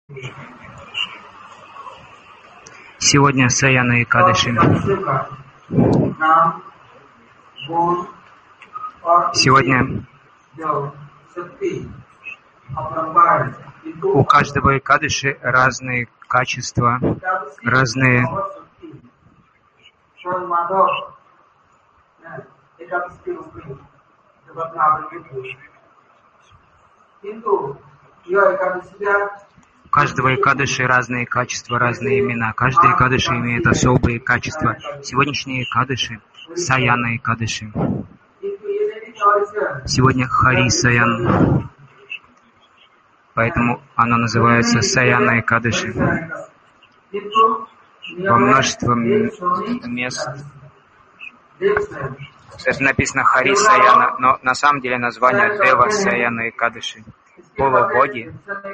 Сегодня Саяна Экадаши. Сегодня у каждого Экадаши разные качества, разные у каждого Экадаши разные качества, разные имена. Каждый Экадаши имеет особые качества. Сегодняшний Экадаши — Саяна Экадаши. Сегодня Хари Саян. Поэтому оно называется Саяна Экадаши. Во множестве мест это написано Хари Саяна, но на самом деле название Дева Саяна Экадаши. Полубоги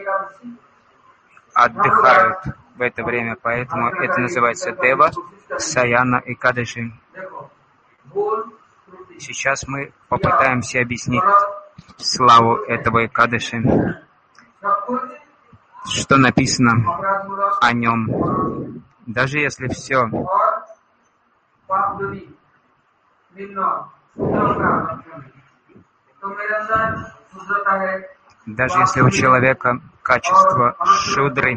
отдыхают в это время, поэтому это называется Дева Саяна Экадаши. Сейчас мы попытаемся объяснить славу этого Экадаши, что написано о нем. Даже если все даже если у человека качество шудры,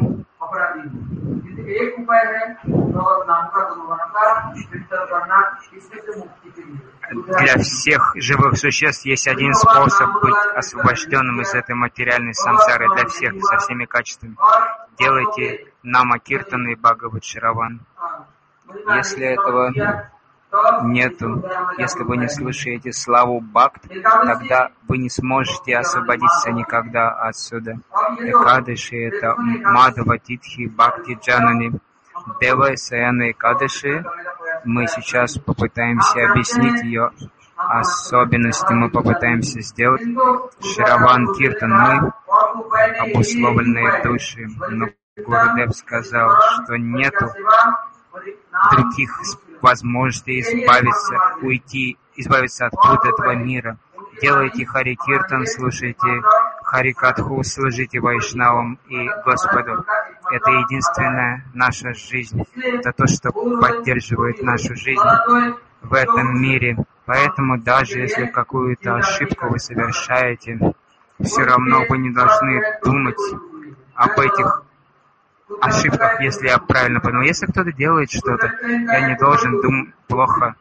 для всех живых существ есть один способ быть освобожденным из этой материальной самсары, для всех, со всеми качествами. Делайте нама киртан и Бхагават Шраван. Если этого нету, если вы не слышите славу Бхакт, тогда вы не сможете освободиться никогда отсюда. Экадаши — это Мадхава Титхи Бхакти Джанани. Дева Саяна Экадаши. Мы сейчас попытаемся объяснить ее особенности, мы попытаемся сделать Шраван Киртан. Мы обусловленные души, но Гурудев сказал, что нету других возможностей избавиться от пут этого мира. Делайте Хари Киртан, слушайте Хари Катху, служите Вайшнавам и Господу. Это единственная наша жизнь. Это то, что поддерживает нашу жизнь в этом мире. Поэтому даже если какую-то ошибку вы совершаете, все равно вы не должны думать об этих ошибках, если я правильно понял. Если кто-то делает что-то, я не должен плохо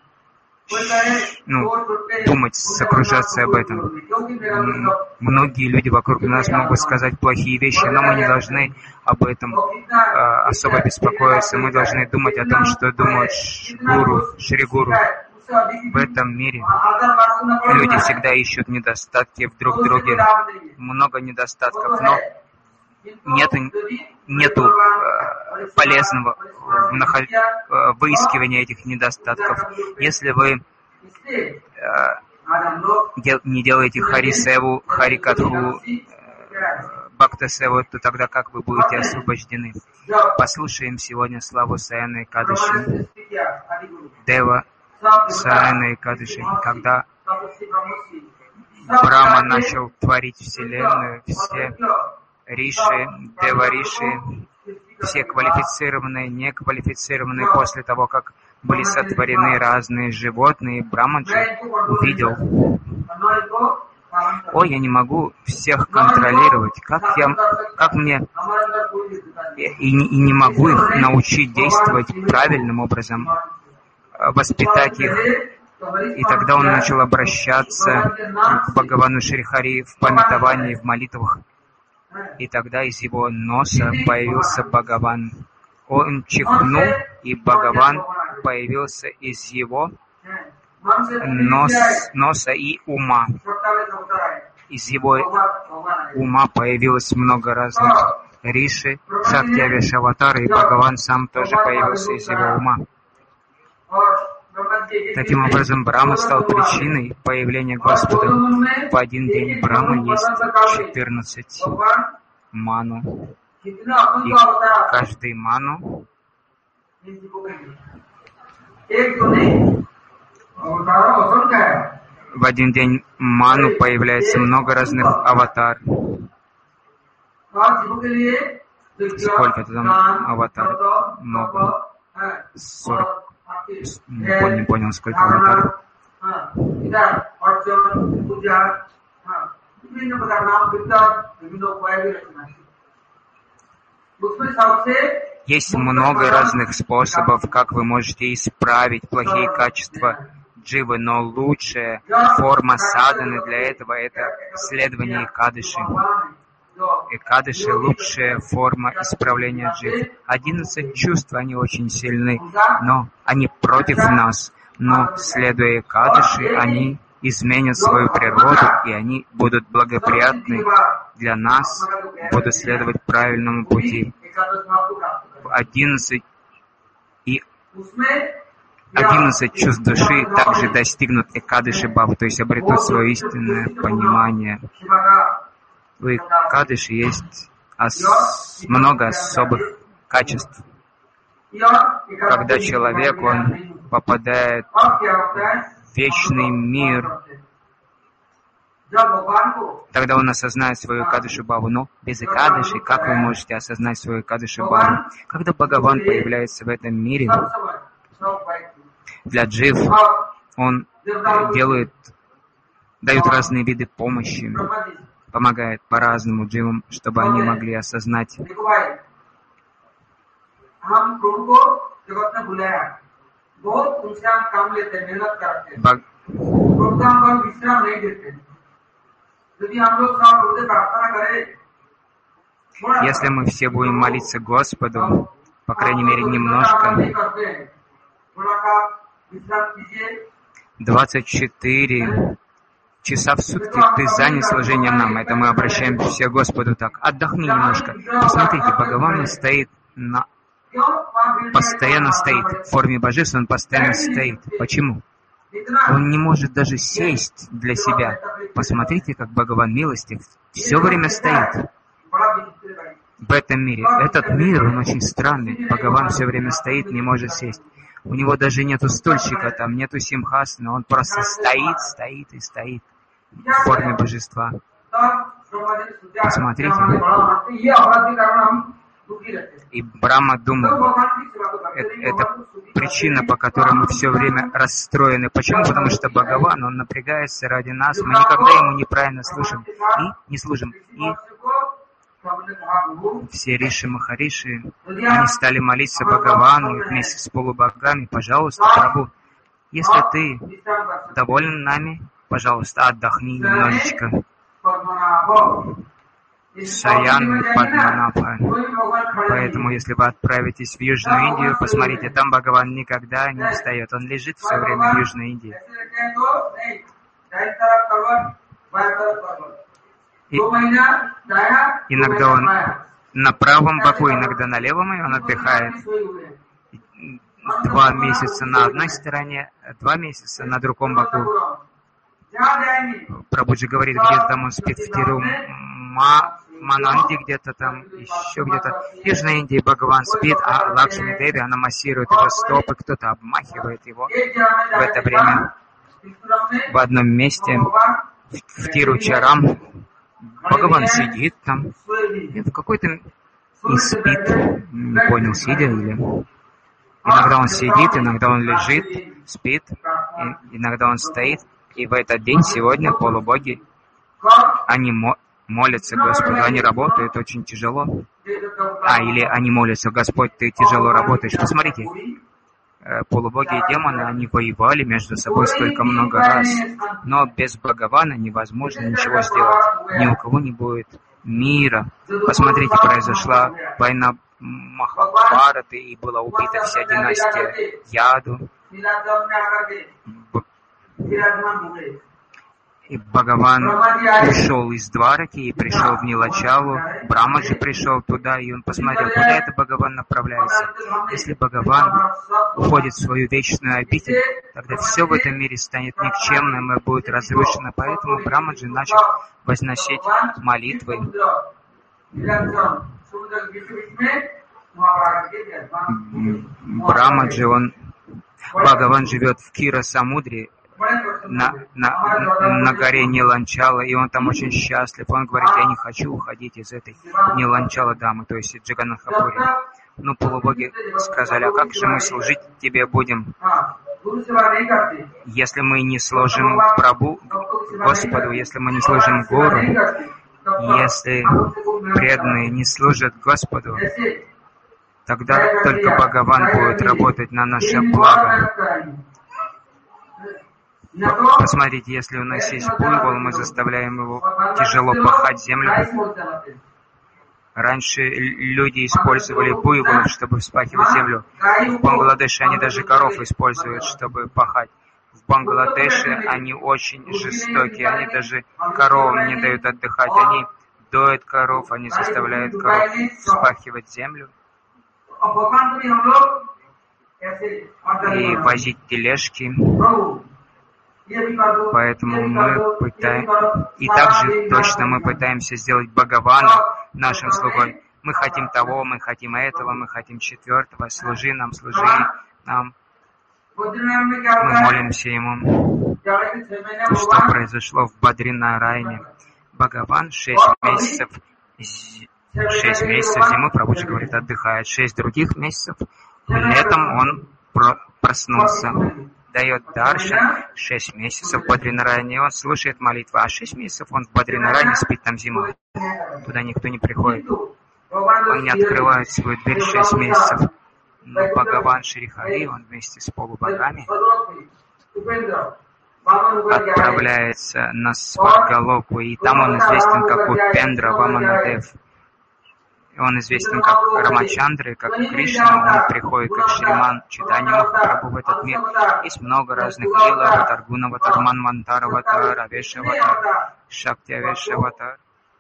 думать, сокрушаться об этом. Многие люди вокруг нас могут сказать плохие вещи, но мы не должны об этом особо беспокоиться. Мы должны думать о том, что думают Шри Гуру. В этом мире люди всегда ищут недостатки в друг друге. Много недостатков, но нету полезного выискивания этих недостатков. Если вы не делаете Хари Севу, Хари Катху, Бхакта Севу, то тогда как вы будете освобождены? Послушаем сегодня славу Саяна Экадаши. Дева Саяна Экадаши. Когда Брахма начал творить Вселенную, все Риши, Дева-риши, все квалифицированные, неквалифицированные, после того, как были сотворены разные животные, Брамаджи увидел: ой, я не могу всех контролировать, как мне и не могу их научить действовать правильным образом, воспитать их. И тогда он начал обращаться к Бхагавану Шри Хари в памятовании, в молитвах. И тогда из его носа появился Бхагаван. Он чихнул, и Бхагаван появился из его носа и ума. Из его ума появилось много разных риши, Шакти Авешаватары, и Бхагаван сам тоже появился из его ума. Таким образом, Брахма стал причиной появления Господа. В один день Брахмы есть 14 ману. И каждый ману в один день ману появляется много разных аватар. Сколько там аватар? Много. 40. Не понял, сколько аватаров. Есть много разных способов, как вы можете исправить плохие качества дживы, но лучшая форма садханы для этого — это следование Экадаши. Экадаши — лучшая форма исправления джив. 11 чувств, они очень сильны, но они против нас. Но, следуя Экадаши, они изменят свою природу, и они будут благоприятны для нас, будут следовать правильному пути. 11 чувств души также достигнут Экадаши Бхавы, то есть обретут свое истинное понимание. У Экадаши есть много особых качеств. Когда человек, он попадает в вечный мир, тогда он осознает свою Экадаши Бхаву. Но без Экадаши, как вы можете осознать свою Экадаши Бхаву? Когда Бхагаван появляется в этом мире, для джив он дает разные виды помощи, помогает по-разному дживам, чтобы они могли осознать. Если мы все будем молиться Господу, по крайней мере немножко, 24 часа в сутки ты занят служением нам. Это мы обращаемся все к Господу так. Отдохни немножко. Посмотрите, Бхагаван постоянно стоит. В форме божества он постоянно стоит. Почему? Он не может даже сесть для себя. Посмотрите, как Бхагаван милостив. Все время стоит в этом мире. Этот мир, он очень странный. Бхагаван все время стоит, не может сесть. У него даже нету стульчика, там нету симхасана, он просто стоит и стоит в форме божества. Посмотрите. И Брахма думал, это причина, по которой мы все время расстроены. Почему? Потому что Бхагаван, он напрягается ради нас, мы никогда ему неправильно служим и не служим. И все Риши Махариши, они стали молиться Бхагавану вместе с полубогами. Пожалуйста, Прабху, если ты доволен нами, пожалуйста, отдохни немножечко. Шаян Падманабха. Поэтому, если вы отправитесь в Южную Индию, посмотрите, там Бхагаван никогда не встает. Он лежит все время в Южной Индии. И иногда он на правом боку, иногда на левом, и он отдыхает. 2 месяца на одной стороне, 2 месяца на другом боку. Прабхуджи говорит, где-то там он спит в Тирумананде, где-то там, еще где-то. В Южной Индии Бхагаван спит, а Лакшми Деви, она массирует его стопы, кто-то обмахивает его. В это время в одном месте, в Тиручарам, Бхагаван сидит там, в какой-то и спит, не понял, сидя или... Иногда он сидит, иногда он лежит, спит, иногда он стоит. И в этот день, сегодня, полубоги, они молятся Господу, они работают очень тяжело. Или они молятся, Господь, ты тяжело работаешь. Посмотрите, полубоги и демоны, они воевали между собой столько много раз. Но без Бхагавана невозможно ничего сделать. Ни у кого не будет мира. Посмотрите, произошла война Махабхараты, и была убита вся династия Яду. И Бхагаван ушел из Двараки и пришел в Нилачалу. Брамаджи пришел туда, и он посмотрел, куда это Бхагаван направляется. Если Бхагаван уходит в свою вечную обитель, тогда все в этом мире станет никчемным и будет разрушено. Поэтому Брамаджи начал возносить молитвы. Брамаджи, Бхагаван живет в Кира-Самудре. на горе Ниланчала, и он там очень счастлив. Он говорит: я не хочу уходить из этой Ниланчала дамы, то есть Джаганнатхапури. Ну, полубоги сказали: а как же мы служить тебе будем, если мы не служим Прабху, Господу, если мы не служим Гуру, если преданные не служат Господу, тогда только Бхагаван будет работать на наше благо. Посмотрите, если у нас есть буйвол, мы заставляем его тяжело пахать землю. Раньше люди использовали буйволов, чтобы вспахивать землю. В Бангладеше они даже коров используют, чтобы пахать. В Бангладеше они очень жестокие, они даже коровам не дают отдыхать. Они доят коров, они заставляют коров вспахивать землю и возить тележки. Поэтому мы пытаемся, и также точно мы пытаемся сделать Бхагавана нашим слугой. Мы хотим того, мы хотим этого, мы хотим четвертого. Служи нам, нам. Мы молимся Ему. Что произошло в Бадринарайне? Бхагаван 6 месяцев зимы, Прабхуджи говорит, отдыхает. 6 других месяцев летом он проснулся. Дает даршан 6 месяцев в Бадринарайне, он слушает молитву, а 6 месяцев он в Бадринарайне спит там зимой. Туда никто не приходит. Он не открывает свою дверь 6 месяцев. Но Бхагаван Шри Хари, он вместе с полубогами отправляется на Сваргалоку, и там он известен как Упендра Ваманадев. Он известен как Рамачандра, как Кришна, он приходит как Шриман Чайтанья Махапрабху в этот мир. Есть много разных лила, аватар, гунаватар, манвантар, аватар, авеша аватар, шакти авеша аватар.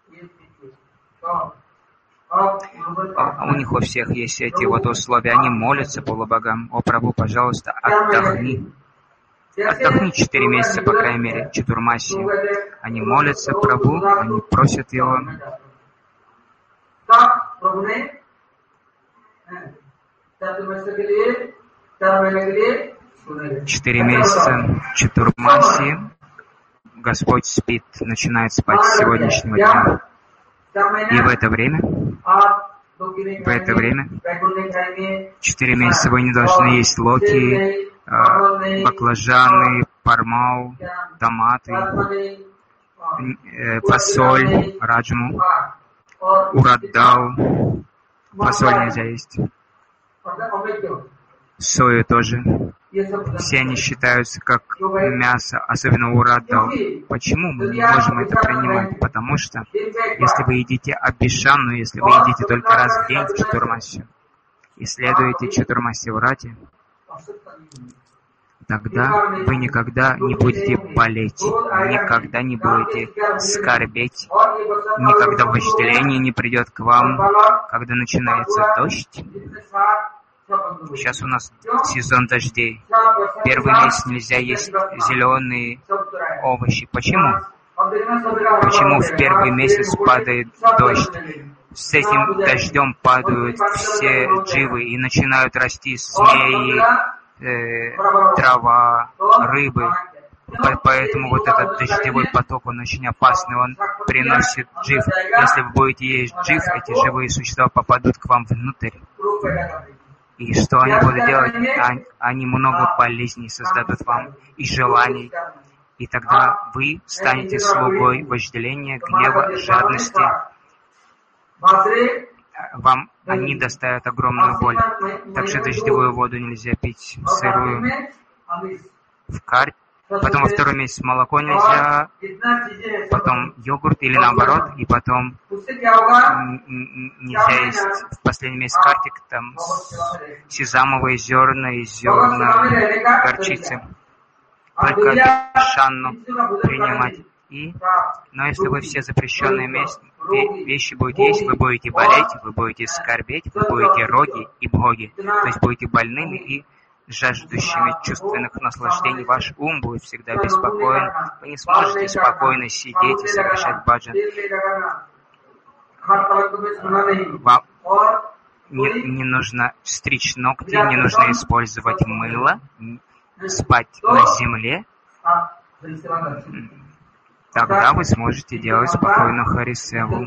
У них у всех есть эти вот условия. Они молятся полубогам: о Прабху, пожалуйста, отдохни. Отдохни 4 месяца, по крайней мере, Чатурмаси. Они молятся Прабху, они просят его. 4 месяца Чатурмаси Господь спит, начинает спать с сегодняшнего дня. И в это время, 4 месяца вы не должны есть локи, баклажаны, пармау, томаты, фасоль, раджму, ураддау. Фасоль нельзя есть. Сою тоже. Все они считаются как мясо, особенно ураддау. Почему мы не можем это принимать? Потому что если вы едите абишану, если вы едите только раз в день в Чатурмаси и следуете Чатурмаси Врате, тогда вы никогда не будете болеть, никогда не будете скорбеть, никогда вожделение не придет к вам, когда начинается дождь. Сейчас у нас сезон дождей. Первый месяц нельзя есть зеленые овощи. Почему? Почему в первый месяц падает дождь? С этим дождем падают все дживы и начинают расти змеи, трава, рыбы. Поэтому вот этот дождевой поток, он очень опасный, он приносит джив. Если вы будете есть джив, эти живые существа попадут к вам внутрь. И что они будут делать? Они много болезней создадут вам и желаний. И тогда вы станете слугой вожделения, гнева, жадности. Вам они доставят огромную боль. Также дождевую воду нельзя пить сырую. В карте. Потом во второй месяц молоко нельзя, потом йогурт или наоборот, и потом нельзя есть в последний месяц картик, там сезамовые зерна и зерна горчицы. Только абишанну принимать. Но если вы все запрещенные вещи будете есть, вы будете болеть, вы будете скорбеть, вы будете роги и бхоги, то есть будете больными и жаждущими чувственных наслаждений. Ваш ум будет всегда беспокоен. Вы не сможете спокойно сидеть и совершать баджан. Вам не нужно стричь ногти, не нужно использовать мыло, спать на земле. тогда вы сможете делать спокойно Харисеву.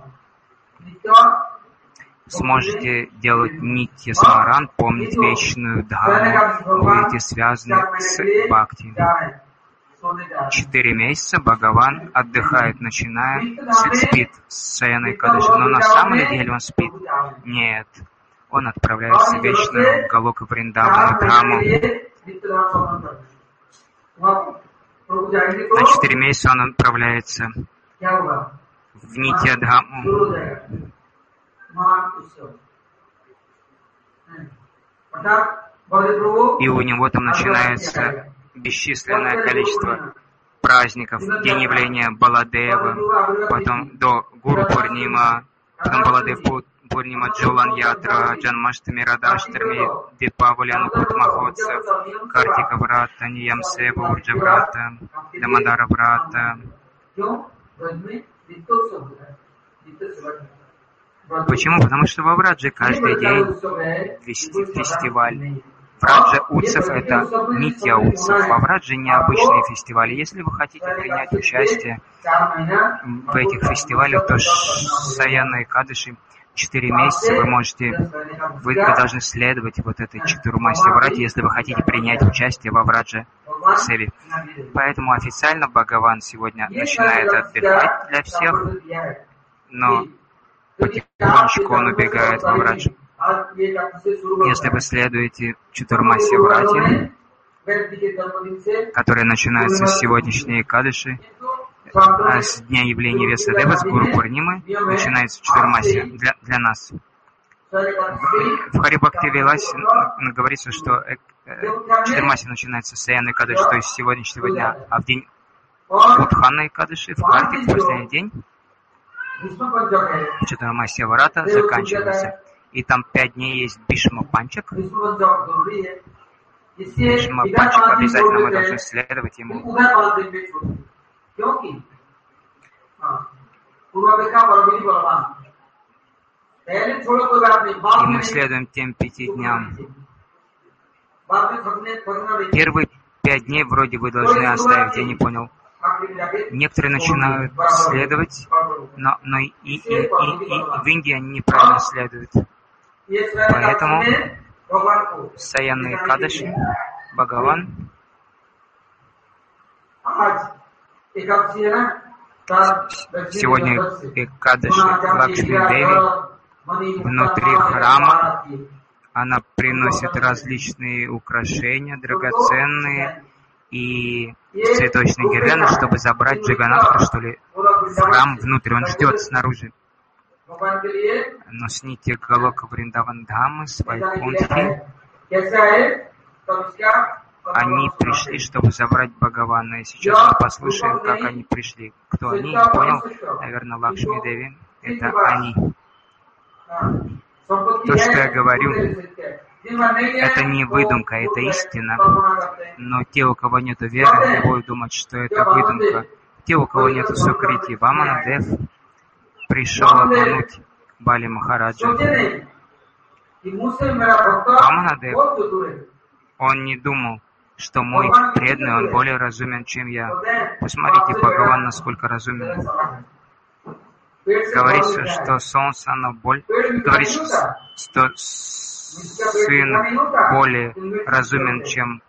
Сможете делать Нитья Смаран, помнить вечную Дхаму, будете связаны с Бхакти. 4 месяца Бхагаван отдыхает, спит с Саяной Кадыши, но на самом деле он спит. Нет, он отправляется в вечную Галока Вриндавану Дхаму. На 4 месяца он отправляется в Нитья Дхаму. И у него там начинается бесчисленное количество праздников, день явления Баладева, потом до Гуру Пурнима, потом Баладев Пурнима, Джулан Ятра, Джанмаштами, Радаштарми, Дипавали, Анукут Махотсев, Картика Врата, Ниям Сева, Урджа Врата, Дамадара Врата. Почему? Потому что во Врадже каждый день фестиваль. Враджа Утсов — это Нитья Утсов. Во Врадже необычные фестивали. Если вы хотите принять участие в этих фестивалях, то Саяна Экадыши 4 месяца вы должны следовать вот этой Чатурмасе Враджи, если вы хотите принять участие во Враджа Севе. Поэтому официально Бхагаван сегодня начинает отдыхать для всех, но потихонечку он убегает во Враджу. Если вы следуете Чатурмасе Враджи, которая начинается с сегодняшней Экадыши, с дня явления Весадева, с Гуру Пурнимы, начинается Чатурмасе для нас. В Хари Бхакти Виласе говорится, что Чатурмасе начинается с Саяны Экадыши, то есть с сегодняшнего дня, а в день Удхана Экадыши, в Картик, в последний день, Чатурмасе Врата заканчивается. И там 5 дней есть Бишма Панчак. Бишма Панчак обязательно мы должны следовать ему. И мы следуем тем 5 дням. Первые 5 дней вроде вы должны оставить, я не понял. Некоторые начинают следовать, но и в Индии они неправильно следуют. Поэтому Саяна Экадаши, Бхагаван сегодня Экадаши Лакшми Деви внутри храма. Она приносит различные украшения, драгоценные и цветочные гирлянды, чтобы забрать Джаганатху, что ли, в храм внутрь. Он ждет снаружи. Но с Нитья Галока Вриндаван Дхамы, с Вайкунтхи, они пришли, чтобы забрать Бхагавана. И сейчас мы послушаем, как они пришли. Кто они, не понял. Наверное, Лакшми Деви. Это они. То, что я говорю, это не выдумка, это истина. Но те, у кого нет веры, не будут думать, что это выдумка. Те, у кого нет сукрити, Вамана Дев пришел обмануть Бали Махараджа. Вамана Дев, он не думал, что мой преданный, он более разумен, чем я. Посмотрите, Бхагаван, насколько разумен. Говорится, что солнце, оно говорится, что сын более разумен, чем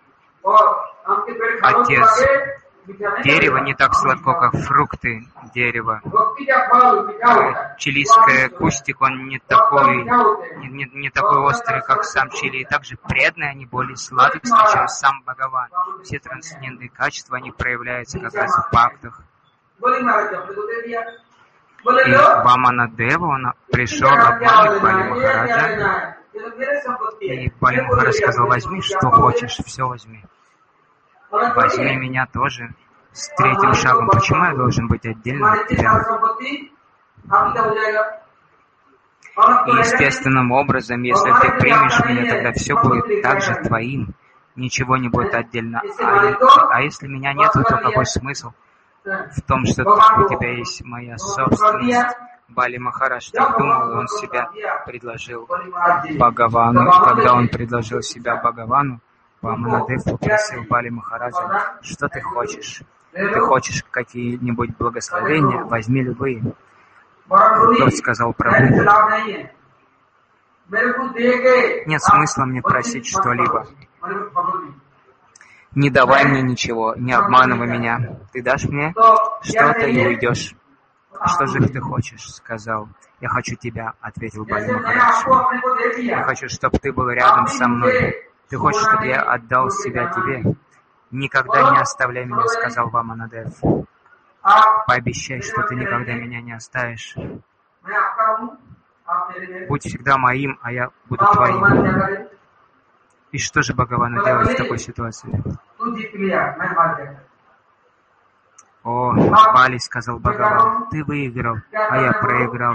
отец. Дерево не так сладко, как фрукты дерева. Чилийский кустик, он не такой острый, как сам чили. И также преданные, они более сладкие, чем сам Бхагаван. Все трансцендентные качества, они проявляются как раз в бхактах. И Вамана Дева, он пришел обмануть Бали Махараджа. И Бали Махарадж сказал: возьми, что хочешь, все возьми. Возьми меня тоже с 3-м шагом. Почему я должен быть отдельно от тебя? И естественным образом, если ты примешь меня, тогда все будет также твоим. Ничего не будет отдельно. А если меня нет, то какой смысл в том, что у тебя есть моя собственность? Бали Махарадж так думал, он себя предложил Бхагавану. И когда он предложил себя Бхагавану, Ваманадев попросил Бали Махараджа: что ты хочешь? Ты хочешь какие-нибудь благословения? Возьми любые. Тот сказал: Прабху, нет смысла мне просить что-либо. Не давай мне ничего, не обманывай меня. Ты дашь мне что-то и уйдешь. Что же ты хочешь? Сказал. Я хочу тебя, ответил Бали Махарадж. Я хочу, чтобы ты был рядом со мной. Ты хочешь, чтобы я отдал себя тебе? Никогда не оставляй меня, сказал Ваманадев. Пообещай, что ты никогда меня не оставишь. Будь всегда моим, а я буду твоим. И что же Бхагавану делать в такой ситуации? О, Бали, сказал Бхагаван, ты выиграл, а я проиграл.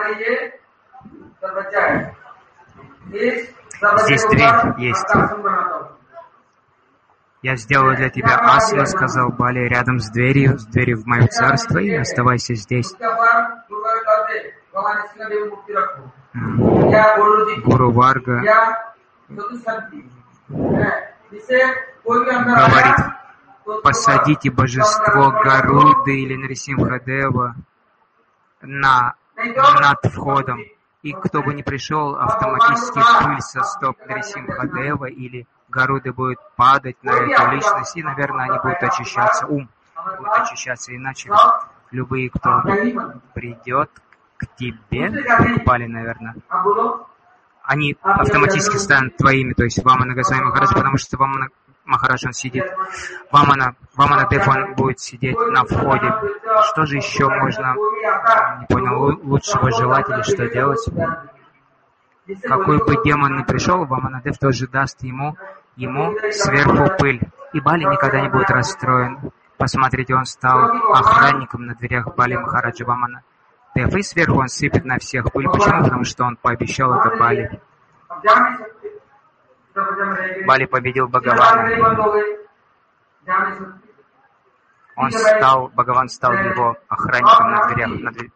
Здесь дверь есть. Я сделаю для тебя асану, сказал Бали, рядом с дверью в мое царство, и оставайся здесь. Гуру Варга говорит: посадите божество Гаруды или Нарисимхадева над входом, и кто бы ни пришел, автоматически пыль со стоп Нарисимхадева или Гаруды будет падать на эту личность, и, наверное, они будут очищаться, ум будет очищаться, иначе любые, кто придет к тебе, к Бали, наверное, они автоматически станут твоими, то есть Вамана Госвами Махарадж, потому что Вамана Махарадж, он сидит, Ваманадев, он будет сидеть на входе. Что же еще можно, не понял, лучшего желать или что делать? Какой бы демон ни пришел, Ваманадев тоже даст ему сверху пыль. И Бали никогда не будет расстроен. Посмотрите, он стал охранником на дверях Бали Махараджа Ваманадев. И сверху он сыпет на всех пыль. Почему? Потому что он пообещал это Бали. Бали победил Бхагавана. Бхагаван стал его охранником на дверях.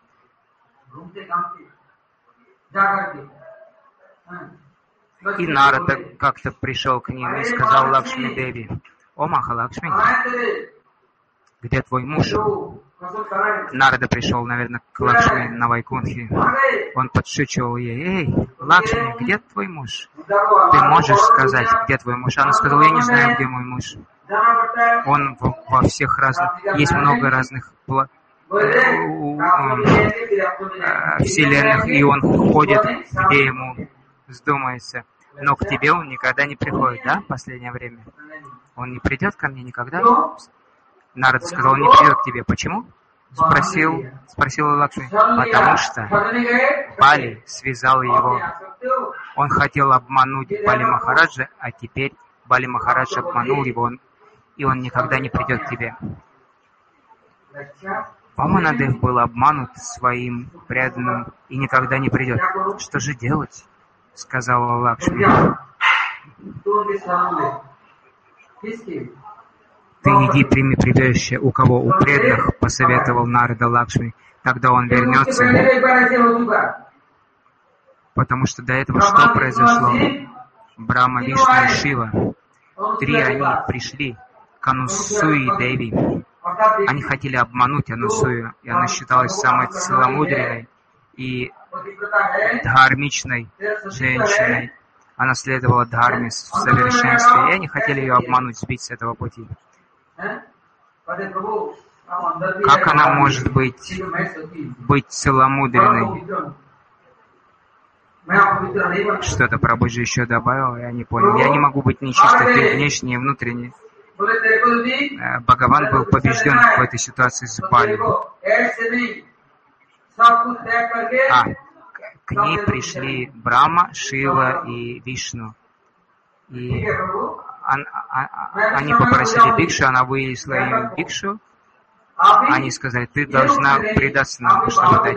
И Нарада как-то пришел к ним и сказал Лакшми Деви: «О, Махалакшми, где твой муж?» Нарада пришел, наверное, к Лакшми на Вайкунхе. Он подшучивал ей: «Эй, Лакшми, где твой муж? Ты можешь сказать, где твой муж?» Она сказала: «Я не знаю, где мой муж. Он во всех разных... Есть много разных вселенных, и он ходит, где ему вздумается. Но к тебе он никогда не приходит, да, в последнее время? Он не придет ко мне никогда?» Нарада сказал: «Он не придет к тебе». Почему? Спросил Лакшми. Потому что Бали связал его. Он хотел обмануть Бали Махараджа, а теперь Бали Махарадж обманул его, и он никогда не придет к тебе. Ваманадев был обманут своим преданным и никогда не придет. Что же делать? Сказала Лакшми. Ты иди, прими прибежище. У кого? У преданных, посоветовал Нарада Лакшми. Тогда он вернется. Потому что до этого что произошло? Брахма, Вишну и Шива. Три они пришли к Анусуи Деви. Они хотели обмануть Анусую, и она считалась самой целомудренной и дхармичной женщиной. Она следовала дхарме в совершенстве, и они хотели ее обмануть, сбить с этого пути. Как она может быть целомудренной? Что-то Прабху же еще добавил, я не понял. Я не могу быть нечистой, ты внешне и внутренне. Бхагаван был побежден в этой ситуации с Бали. К ней пришли Брахма, Шива и Вишну. И они попросили бикшу, она вынесла им бикшу. Они сказали: ты должна предаться нам, чтобы дать.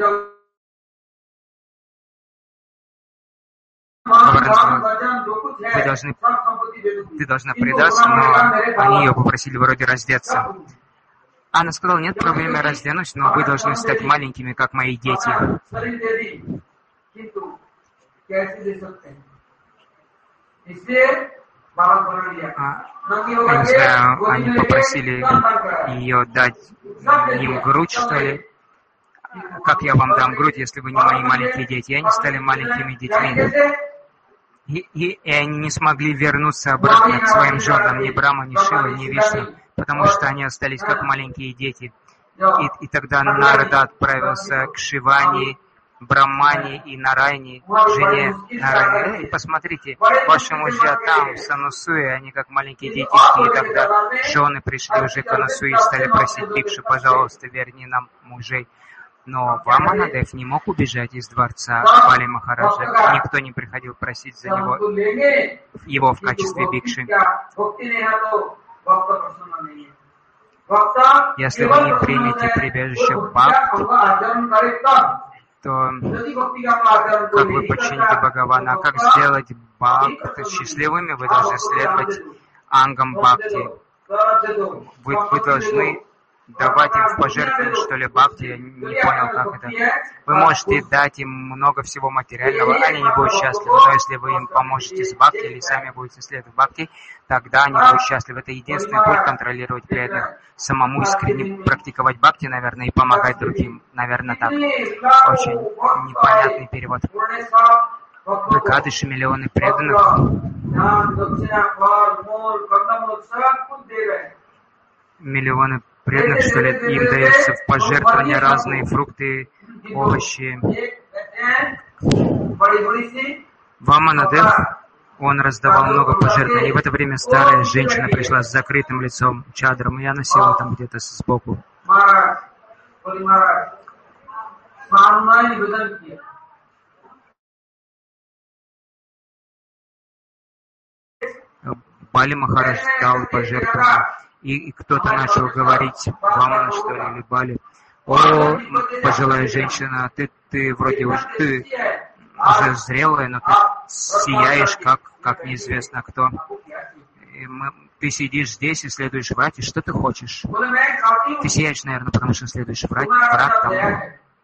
Ты должна предаться, но они ее попросили вроде раздеться. Она сказала: нет проблем, я разденусь, но вы должны стать маленькими, как мои дети. Я не знаю, они попросили ее дать им грудь, что ли. Как я вам дам грудь, если вы не мои маленькие дети? И они стали маленькими детьми. И они не смогли вернуться обратно к своим женам, ни Брахма, ни Шива, ни Вишну, потому что они остались как маленькие дети. И тогда Нарада отправился к Шивани, Брахмане и Нарайне, жене Нарайне. И посмотрите, ваши мужья там, в Санусуе, они как маленькие детишки. И тогда жены пришли уже к Анасуе и стали просить Бикшу: пожалуйста, верни нам мужей. Но Ваманадев не мог убежать из дворца Бали Махараджа. Никто не приходил просить за него его в качестве бикши. Если вы не примете прибежище Бхакти, то как вы подчините Бхагавана? А как сделать Бхакти счастливыми? Вы должны следовать ангам Бхакти. Вы должны давать им в пожертвование, что ли, Бхакти. Я не понял, как это. Вы можете дать им много всего материального, они не будут счастливы. Но если вы им поможете с Бхакти или сами будете следовать Бхакти, тогда они будут счастливы. Это единственный путь контролировать преданных. Самому искренне практиковать Бхакти, наверное, и помогать другим. Наверное, так. Очень непонятный перевод. В Экадыши миллионы преданных. Миллионы преданных, что ли, им даются в пожертвования разные фрукты, овощи. Ваманадев, он раздавал много пожертвований. И в это время старая женщина пришла с закрытым лицом, чадром, и она села там где-то сбоку. Бали Махарадж дал пожертвования. И кто-то начал говорить: Вамана, что ли, или Бали: о, пожилая женщина, ты вроде уже зрелая, но ты сияешь, как неизвестно кто. Ты сидишь здесь и следуешь врать, и что ты хочешь? Ты сияешь, наверное, потому что следуешь врать там.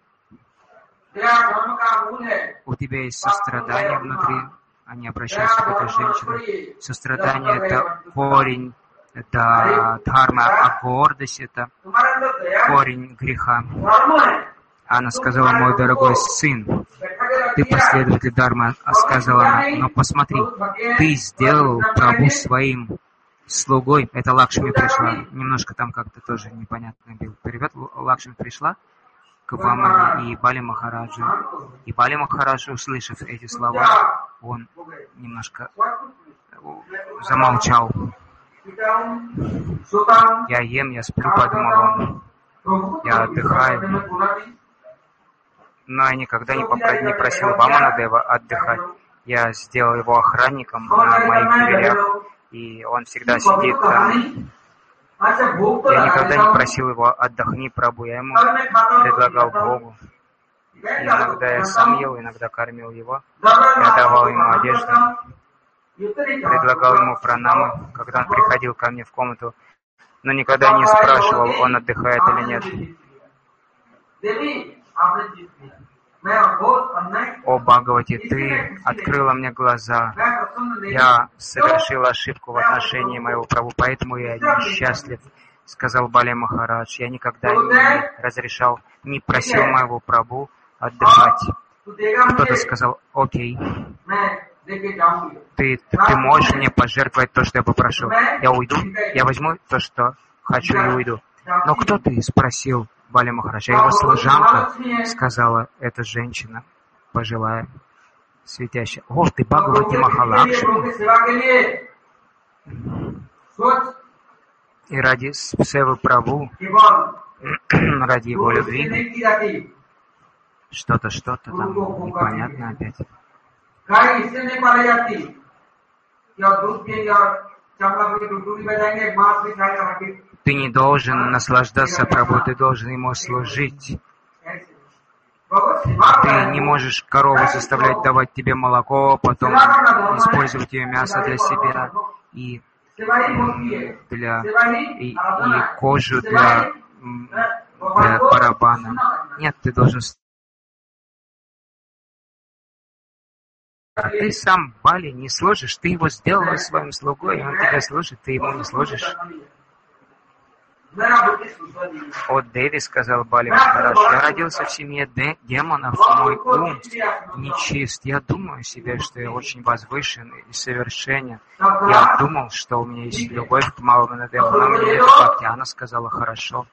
У тебя есть сострадание внутри. Они обращаются к этой женщине. Сострадание — это корень, это дхарма, а гордость — это корень греха. Она сказала: мой дорогой сын, ты последователь Дхармы, сказала она, но посмотри, ты сделал Прабху своим слугой. Это Лакшми пришла. Немножко там как-то тоже непонятно был перевод. Лакшми пришла к Вамане и Бали Махараджу. И Бали Махарадж, услышав эти слова, он немножко замолчал. Я ем, я сплю, подумал он. Я отдыхаю. Но я никогда не просил Ваманадева отдыхать. Я сделал его охранником на моих дверях, и он всегда сидит там. Я никогда не просил его: отдохни, Прабху. Я ему предлагал Богу. Иногда я сам ел, иногда кормил его. Я давал ему одежду. Предлагал ему пранамы, когда он приходил ко мне в комнату. Но никогда не спрашивал, он отдыхает или нет. О Бхагавати, ты открыла мне глаза. Я совершил ошибку в отношении моего Прабху, поэтому я несчастлив, сказал Бали Махарадж. Я никогда не разрешал, не просил моего Прабху отдыхать. Кто-то сказал: окей, ты можешь мне пожертвовать то, что я попрошу. Я уйду, я возьму то, что хочу, и уйду. Но кто ты? Спросил Бали Махарадж. Его служанка, сказала эта женщина, пожилая, светящая. О, ты Бхагавати Махалакшми. И ради Севы Прабху, ради его любви, что-то там непонятно опять. Ты не должен наслаждаться Прабху, ты должен ему служить. Ты не можешь корову заставлять давать тебе молоко, потом использовать ее мясо для себя и кожу для барабана. Нет, ты должен А ты сам Бали не служишь, ты его сделал своим слугой, и он тебя служит, ты ему не служишь. «О, Деви, — сказал Бали Махарадж, — я родился в семье демонов, мой ум нечист. Я думаю себе, что я очень возвышен и совершенен. Я думал, что у меня есть любовь к Маханадеву, но у меня нет бхакти». Она сказала: «Хорошо.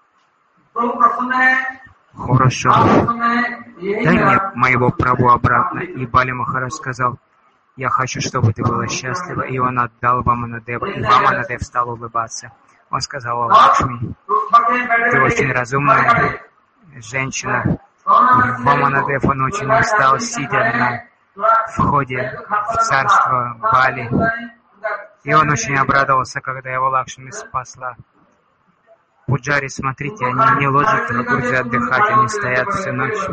Хорошо. Дай мне моего Прабху обратно». И Бали Махарадж сказал: «Я хочу, чтобы ты была счастлива». И он отдал Ваманадеву, и Ваманадев стал улыбаться. Он сказал: «О, Лакшми, ты очень разумная женщина». Ваманадев, он очень устал, сидя на входе в царство Бали. И он очень обрадовался, когда его Лакшми спасла. Пуджари, смотрите, они не ложат Тракурджи отдыхать, они стоят всю ночь.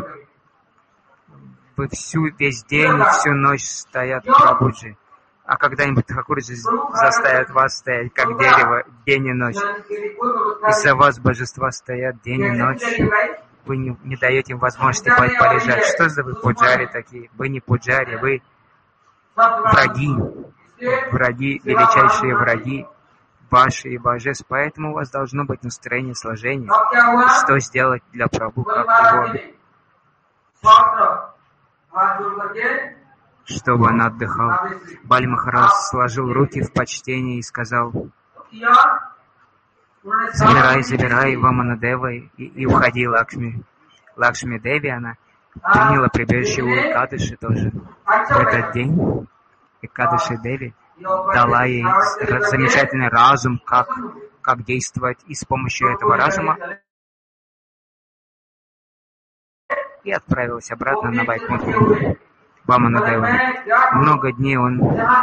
Весь день и всю ночь стоят в Прабхуджи. А когда-нибудь Тракурджи заставят вас стоять, как дерево, день и ночь. Из-за вас божества стоят день и ночь. Вы не даете им возможности полежать. Что за вы пуджари такие? Вы не пуджари, вы враги. Враги, величайшие враги ваши и божеств. Поэтому у вас должно быть настроение сложения. Что сделать для Прабху, как его, чтобы он отдыхал. Бали Махарадж сложил руки в почтении и сказал: забирай Ваманадева и уходи, Лакшми. Лакшми Деви, она приняла прибежище у Экадыши тоже. В этот день Экадыши Деви дала ей замечательный разум, как действовать, и с помощью этого разума и отправилась обратно на Вайкунтху. Ваманадева. Много дней он...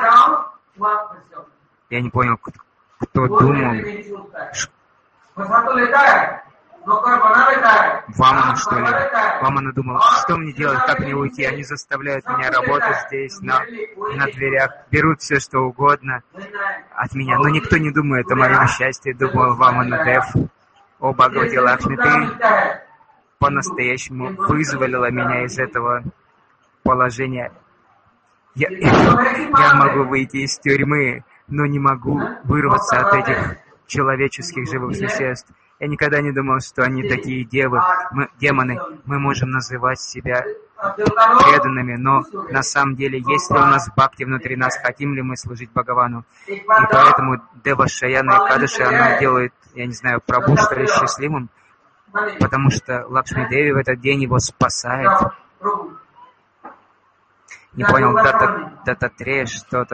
Я не понял, кто думал. Вамана, что ли? Вамана думал: что мне делать, как мне уйти? Они заставляют меня работать здесь, на дверях, берут все, что угодно от меня. Но никто не думает о моем счастье, думал Ваманадев. О, Бхагавати Лакшми, ты по-настоящему вызволила меня из этого положения. Я могу выйти из тюрьмы, но не могу вырваться от этих человеческих живых существ. Я никогда не думал, что они такие демоны. Мы можем называть себя преданными, но на самом деле, есть ли у нас бхакти внутри нас, хотим ли мы служить Бхагавану. И поэтому Дева Шаяна Экадаши, она делает, я не знаю, Прабху, что ли, счастливым, потому что Лакшми Деви в этот день его спасает. Не понял, Дататрея, что-то,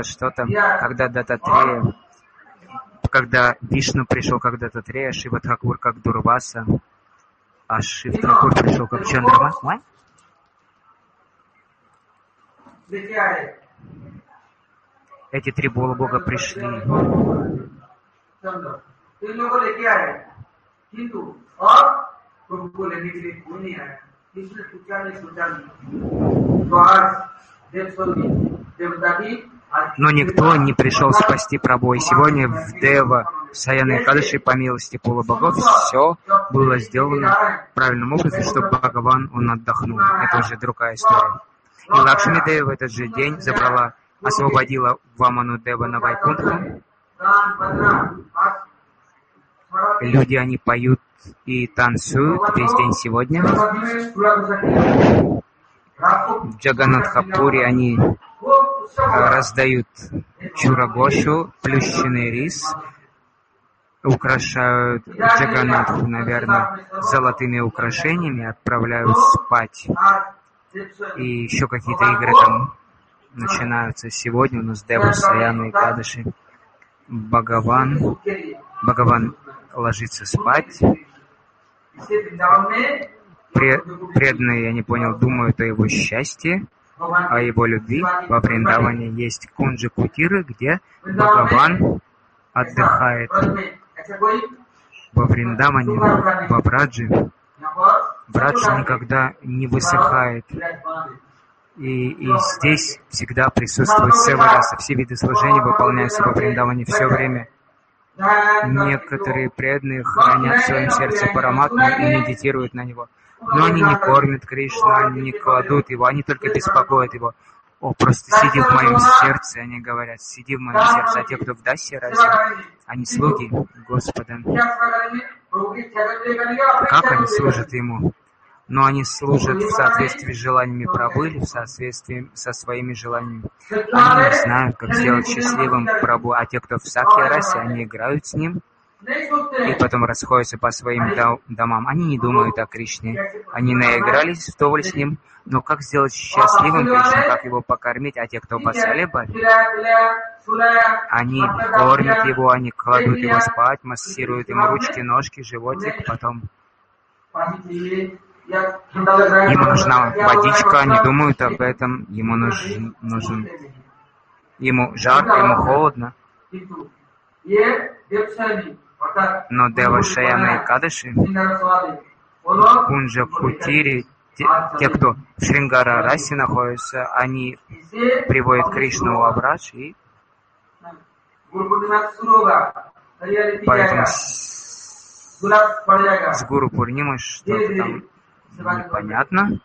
когда Вишну пришел как Дататрея, Шива Тракур как Дурваса, а Шив Тракур пришел как Чандраваса. Эти три полубога пришли. Но никто не пришел спасти Прабху. И сегодня в Дева Шаяна Экадаши, по милости полубогов, все было сделано правильным образом, чтобы Бхагаван, он отдохнул. Это уже другая история. И Лакшми Деви в этот же день освободила Ваману Дева на Вайкунтху. Люди, они поют и танцуют весь день сегодня. В Джаганнатхапуре они раздают чурагошу, плющенный рис, украшают Джаганнатху, наверное, золотыми украшениями, отправляют спать. И еще какие-то игры там начинаются. Сегодня у нас Дева Шаяна Экадаши. Бхагаван ложится спать. Преданные, я не понял, думают о его счастье, о его любви. Во Вриндаване есть Кунджи Кутиры, где Бхагаван отдыхает. Во Вриндаване, во Браджи, Брадж никогда не высыхает. И здесь всегда присутствует целый раз. Все виды служения выполняются во Вриндаване все время. Некоторые преданные хранят в своем сердце Параматму и медитируют на него. Но они не кормят Кришну, они не кладут его, они только беспокоят его. О, просто сиди в моем сердце, они говорят, сиди в моем сердце. А те, кто в Дасе, разве они слуги Господа? Как они служат Ему? Но они служат в соответствии с желаниями Прабху или в соответствии со своими желаниями. Они не знают, как сделать счастливым Прабху, а те, кто в Сакья-расе, они играют с Ним и потом расходятся по своим домам. Они не думают о Кришне. Они наигрались вдоволь с Ним, но как сделать счастливым Кришну, как Его покормить, а те, кто басали-бали, они кормят Его, они кладут Его спать, массируют Ему ручки, ножки, животик, потом ему нужна водичка, они думают об этом, ему нужен, ему жарко, ему холодно. Но Дева Шаяна и Кадыши, Кунджа Кутири, те, кто в Шрингара Расе находятся, они приводят Кришну в Абрадж, и поэтому с Гуру Пурнимой что-то там непонятно.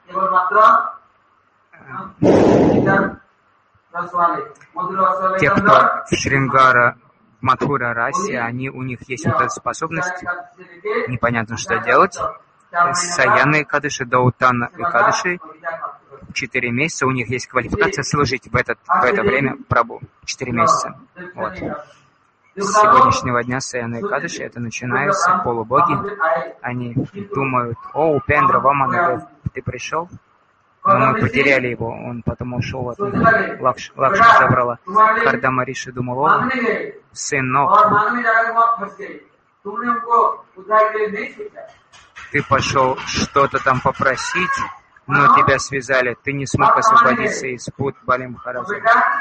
Те, кто в Шрингара, в Мадхура Расе, у них есть вот эта способность, непонятно, что делать. Саяна Экадыши, Даутана Экадыши, 4 месяца, у них есть квалификация служить в это время Прабху. 4 месяца. Вот. С сегодняшнего дня Саяна Экадыши, это начинается, полубоги, они думают, о, Упендра, Вамана, ты пришел? Но мы потеряли его, он потом ушел от них. Лакшми забрала. Кардама Риши думал, о, сын Ног, ты пошел что-то там попросить, но тебя связали, ты не смог освободиться из пут Бали Махараджа.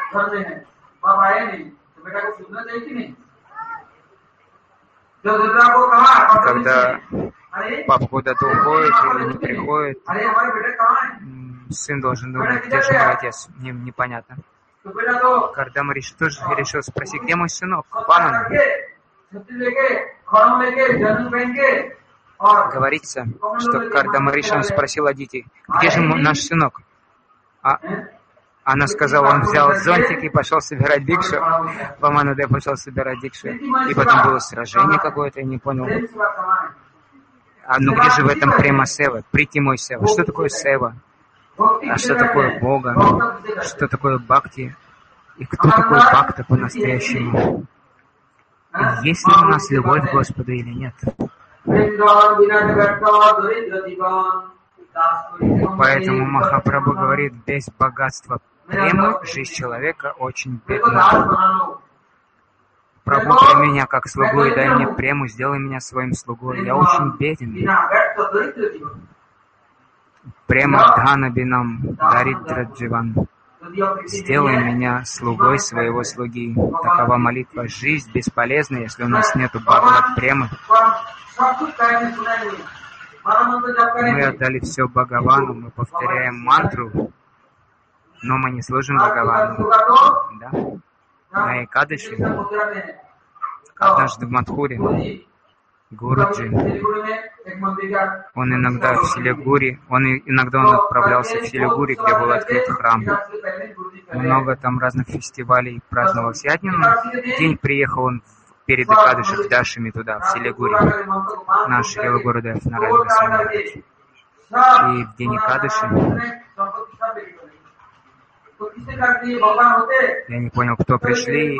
Когда папа куда-то уходит или не приходит, сын должен думать, где же мой отец, непонятно. Кардама Риши тоже решил спросить, где мой сынок, Вамана? Говорится, что Кардама Риши спросил о детей, где же наш сынок? Она сказала, он взял зонтик и пошел собирать дикшу. Ваманадев пошел собирать дикшу. И потом было сражение какое-то, я не понял. Ну где же в этом према сева? Прийти мой сева. Что такое сева? А что такое Бога? Что такое бхакти? И кто такой бхакта по-настоящему? Есть ли у нас любовь к Господу или нет? Поэтому Махапрабху говорит, без богатства премы жизнь человека очень бедна. Прабху, прими меня как слугу и дай мне прему, сделай меня своим слугой. Я очень беден. Према Дхана Бинам Даридра Дживан. Сделай меня слугой своего слуги. Такова молитва. Жизнь бесполезна, если у нас нет Бхагават премы. Мы отдали все Бхагавану, мы повторяем мантру, но мы не служим Бхагавану. Да? На Экадыши, однажды в Мадхуре, Гуруджи, он иногда отправлялся в Силигури, где был открыт храм. Много там разных фестивалей праздновалось. И один день приехал он перед Экадыши в Дашами туда, в Силигури, наш Шрила Гурудев на радио. И в день Экадыши я не понял, кто пришли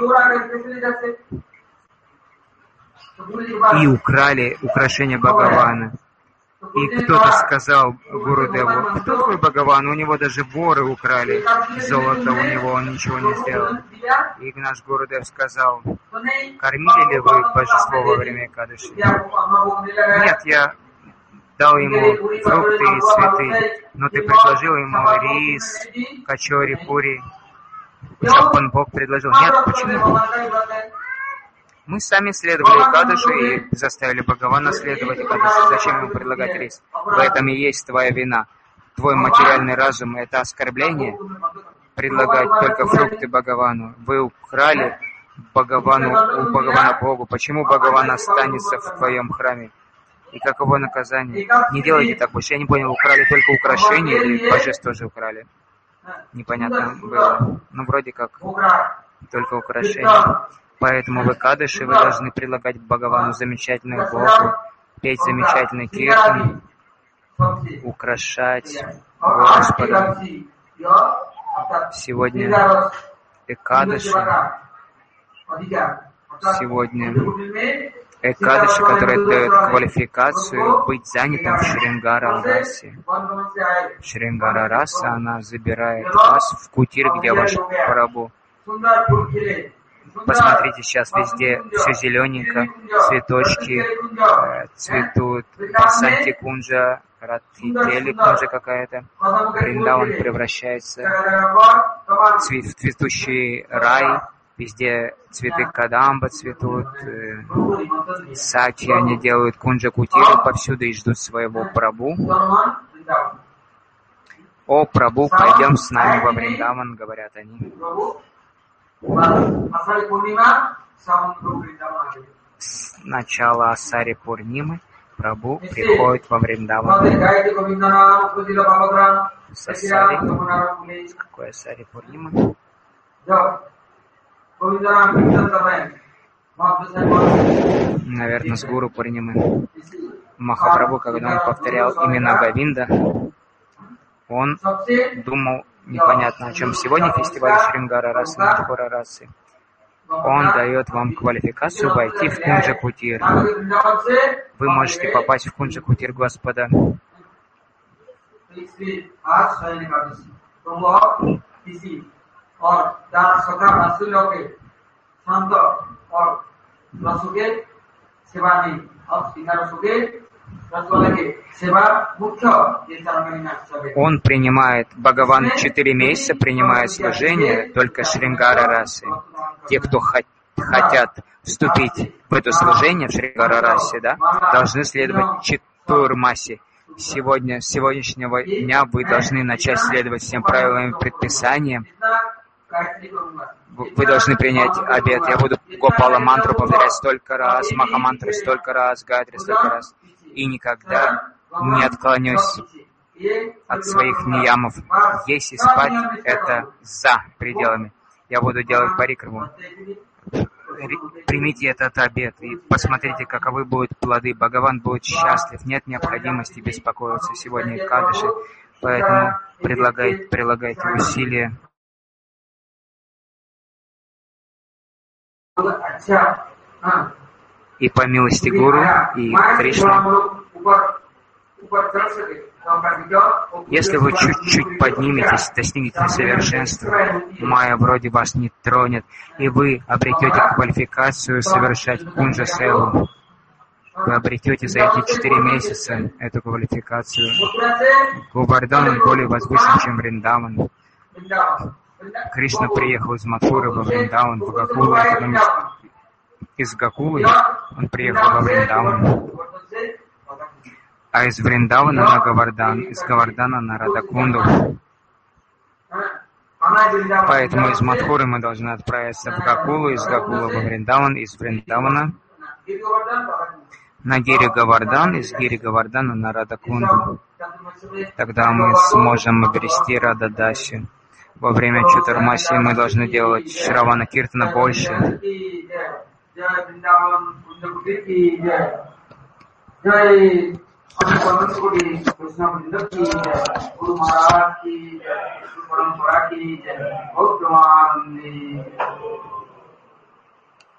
и украли украшения Бхагавана. И кто-то сказал Гурудеву, кто твой Бхагаван? У него даже воры украли золото, у него он ничего не сделал. И наш Гурудев сказал, кормили ли вы божество во время Экадыши? Нет, я дал ему фрукты и цветы, но ты предложил ему рис, качори, пури. Шапан Бог предложил. Нет, почему? Мы сами следовали Экадышу и заставили Бхагавана следовать Экадышу. Зачем ему предлагать рис? В этом и есть твоя вина. Твой материальный разум — это оскорбление. Предлагать только фрукты Бхагавану. Вы украли у Бхагавана Богу. Почему Бхагаван останется в твоем храме? И каково наказание? Не делайте так больше. Я не понял, украли только украшения или божество тоже украли? непонятно было. Ну, вроде как только украшение. Поэтому в Экадыши вы должны предлагать Бхагавану замечательную Богу, петь замечательный киртан, украшать Господа. Сегодня Экадыши, который дает квалификацию быть занятым в Шрингара расе. Шрингара раса, она забирает вас в кутир, где ваш Прабху. Посмотрите, сейчас везде все зелененько, цветочки цветут, Санти-кунджа, Радхи-кунджа какая-то. Вриндаван превращается в цветущий рай, везде цветы кадамба цветут, саки, они делают кунджа-кутиры повсюду и ждут своего Прабху. О, Прабху, пойдем с нами во Вриндаван, говорят они. С начала Асари Пурнимы Прабху приходит во Вриндаван. С Асари. С какой Асари Пурнимы? Наверное, с Гуру Пурнимы. Махапрабху, когда он повторял имена Говинда, он думал непонятно о чем. Сегодня фестиваль Шрингара расы, Мадхура расы. Он дает вам квалификацию войти в Кунджа-кутир. Вы можете попасть в Кунджа-кутир Господа. Он принимает, Бхагаван 4 месяца принимает служение только Шрингара расы. Те, кто хотят вступить в это служение, в Шрингара расе, да, должны следовать Чатурмаси. С сегодняшнего дня вы должны начать следовать всем правилам и предписаниям. Вы должны принять обет. Я буду Гопала мантру повторять столько раз, Махамантру столько раз, Гайатри столько раз. И никогда не отклонюсь от своих ниямов. Есть и спать — это за пределами. Я буду делать парикраму. Примите этот обет и посмотрите, каковы будут плоды. Бхагаван будет счастлив. Нет необходимости беспокоиться сегодня Экадыши. Поэтому прилагайте усилия. И по милости Гуру и Кришны, если вы чуть-чуть подниметесь, достигнете совершенства, майя вроде вас не тронет, и вы обретете квалификацию совершать кунджа-севу. Вы обретете за эти 4 месяца эту квалификацию. Говардан более возвышен, чем Вриндаван. Кришна приехал из Мадхуры во Вриндаван, в Гакулу, из Гакулы он приехал во Вриндаван. А из Вриндавана на Говардан, из Говардана на Радакунду. Поэтому из Мадхуры мы должны отправиться в Гакулу, из Гакулы во Вриндаван, из Вриндавана на Гири Говардан, из Гири Говардана на Радакунду. Тогда мы сможем обрести Рададаши. Во время Чатурмаси мы должны делать Шравана Киртана больше.